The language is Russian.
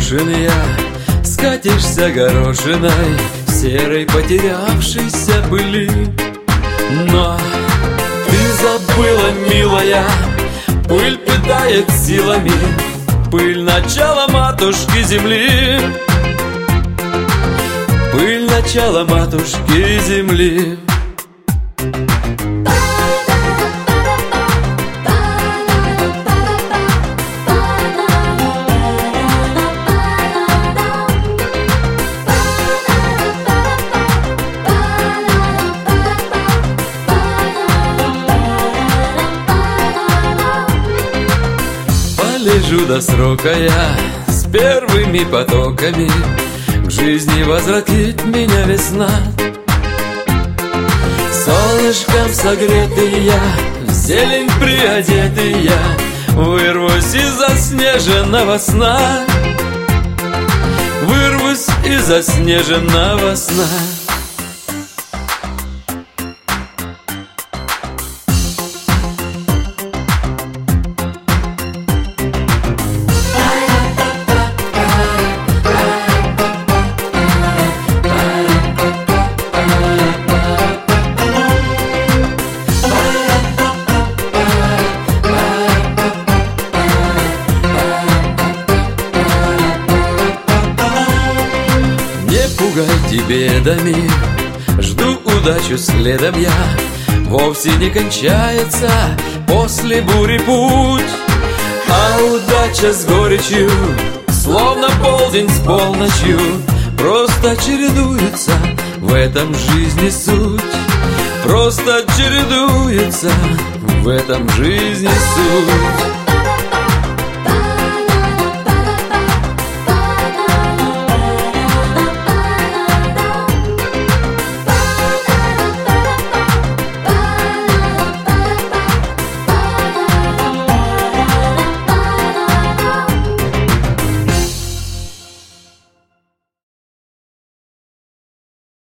брошен я, скатишься горошиной в серой потерявшейся пыли. Но ты забыла, милая, пыль пытает силами, пыль начала матушки земли, пыль начала матушки земли. Лежу до срока я с первыми потоками, к жизни возвратит меня весна. Солнышком согретый я, в зелень приодетый я, вырвусь из заснеженного сна, вырвусь из заснеженного сна. Пугайте бедами, жду удачу следом я, вовсе не кончается после бури путь. А удача с горечью, словно полдень с полночью, просто чередуется, в этом жизни суть. Просто чередуется, в этом жизни суть.